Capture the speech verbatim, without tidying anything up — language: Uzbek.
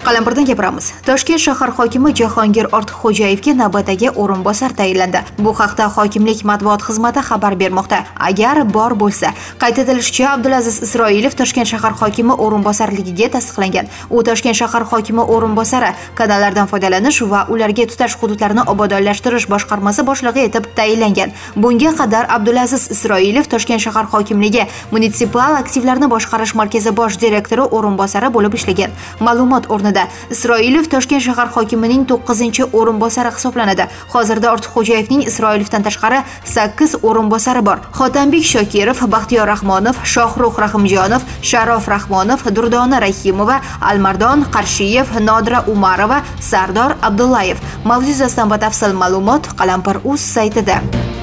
Qalampirdan gapiramiz. Toshkent shahar hokimi Jahongir Ortiqxo'jayevga navbatdagi o'rinbosar tayinlandi. Bu haqda hokimlik matbuot xizmati xabar bermoqda. Agar bor bo'lsa, qayd etilishicha, Abdulaziz Isroilov Toshkent shahar hokimi o'rinbosarligiga tasdiqlangan. U Toshkent shahar hokimi o'rinbosari kanallardan foydalanish va ularga tutash hududlarini obodonlashtirish boshqarmasi boshlig'i etib tayinlangan. Bunga qadar Abdulaziz Isroilov Toshkent shahar hokimligi munitsipal aktivlarni boshqarish markazi bosh direktori o'rinbosari bo'lib ishlagan. Ma'lumot o'rnida Isroilov Toshkent shahar hokimining to'qqizinchi o'rinbosari hisoblanadi. Hozirda Ortiqxo'jayevning Isroilovdan tashqari sakkiz o'rinbosari bor. Xotambek Shokirov, Baxtiyor Rahmonov, Shohruh Rahimjonov, Sharof Rahmonov, Durdona Rahimova, Almardon Qarshiyev, Nodira Umarova, Sardor Abdullayev. Mavzu yuzasidan batafsil ma'lumot Qalampir.uz saytida.